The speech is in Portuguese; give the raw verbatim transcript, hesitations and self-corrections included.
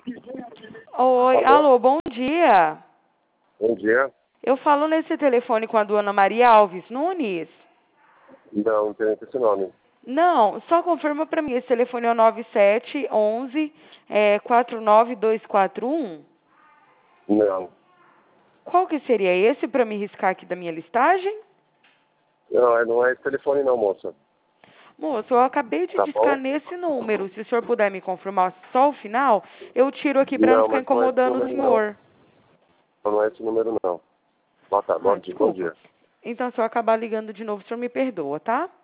Oi, Alô? alô, bom dia. Bom dia. Eu falo nesse telefone com a dona Maria Alves Nunes? Não, não tem esse nome. Não, só confirma para mim, esse telefone é o nove sete um um, é, quatro nove dois quatro um? Não. Qual que seria esse para me riscar aqui da minha listagem? Não, é- não é esse telefone não, moça. Moço, eu acabei de Tá discar bom? nesse número. Se o senhor puder me confirmar só o final, eu tiro aqui para não Não, ficar mas não é esse incomodando o número não. senhor. Não é esse número não. Boa tarde, Ah, bom dia. Bom desculpa. dia. Então, se eu acabar ligando de novo, o senhor me perdoa, tá?